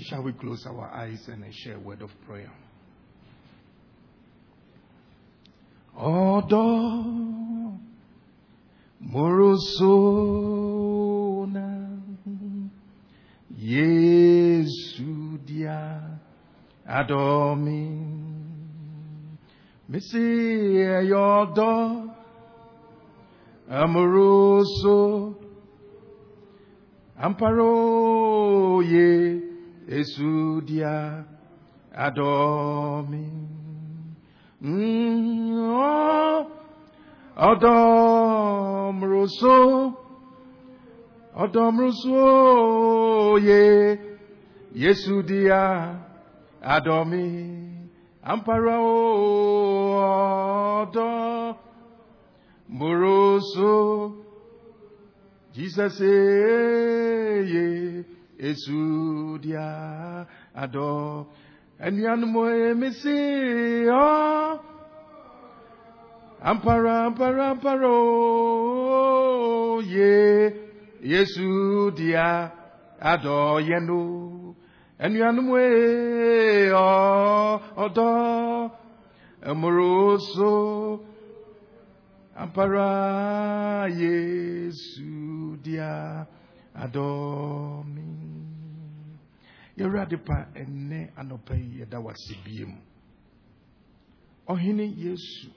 Shall we close our eyes and share a word of prayer? Odo Morosona Yesu dia Adomi Missy Yodo Amoroso Amparo ye Yesudia Adomi Odomruso ye Yesudia Adomi Amparo Odomruso Jesus ye Yesudia Ado and Yanmo emisi Amparo ye Yesudia Ado yenu and Yanmo Odo Amoroso Ampara Yesu dia adomi. Yeradipa ene anope yeda wasibiem. Ohini Yesu.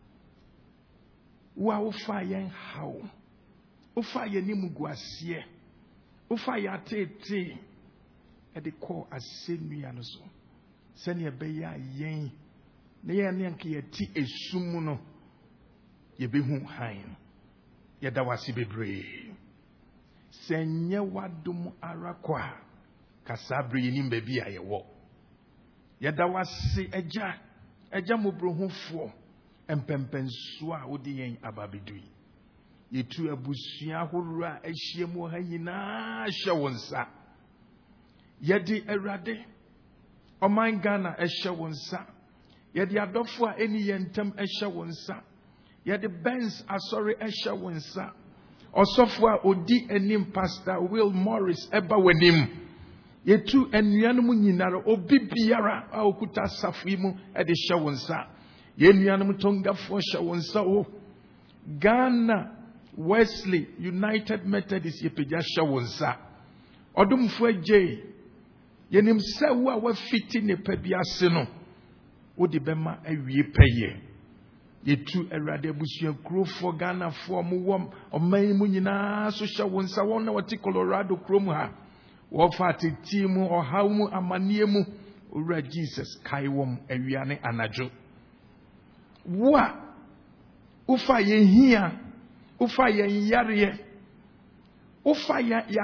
Wa ufa yen haw. Ufa yen muguasie. Ufa ya tete. E de ko asenu ya no so. Sene ebeya yen. Ne yen yanke yeti esumu no. Yebehu hain. Yeda wasi bebre. Senye wadum arakwa. Kasabri yinim bebi ayewo. Yeda wasi eja. Eja mubrohufo. Empempensua udi yen ababidui. Yetu abusua hurra eshiemu hanyina shawonsa. Yedi erade. Oman Ghana eshawonsa. Yedi adofwa eni yentem eshawonsa. Yedi Benz asori eshawonsa. Osofwa odi enim Pastor Will Morris eba wenim. Yetu enuanumu nyinara obi biara a okuta safimu ede shawonsa. Yenuanumu tongafo shawonsa o. Ghana Wesley United Methodist yepeja shawonsa. Odumfo eje yenim sewa wa fiti ne pebiase no. Odi bema awie peye. Yetu erade busua krofo Ghana fo mo oman mu nyina so shawonsa wona wati Colorado krom ha. Wo fa tetimu ohaw mu amanie mu owura Jesus kaiwom awiane anajo. Wa ufa yehia ufa yare ufa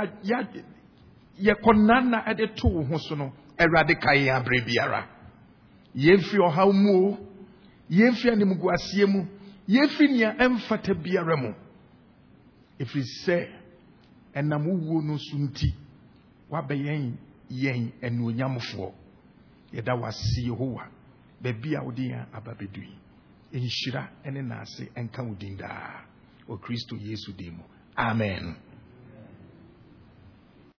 ya konana ade to ho so no erade kai abrebiara yemfi ohaw mu yemfi animguasie mu yemfi nia emfata biara mu if we say enam wuo no sunti wabeyen yen enuonyamfo yeda wase Yehowa bebia wodi ya ababedui enhyira ene nase enka wudinda o Kristo Yesu dimo amen.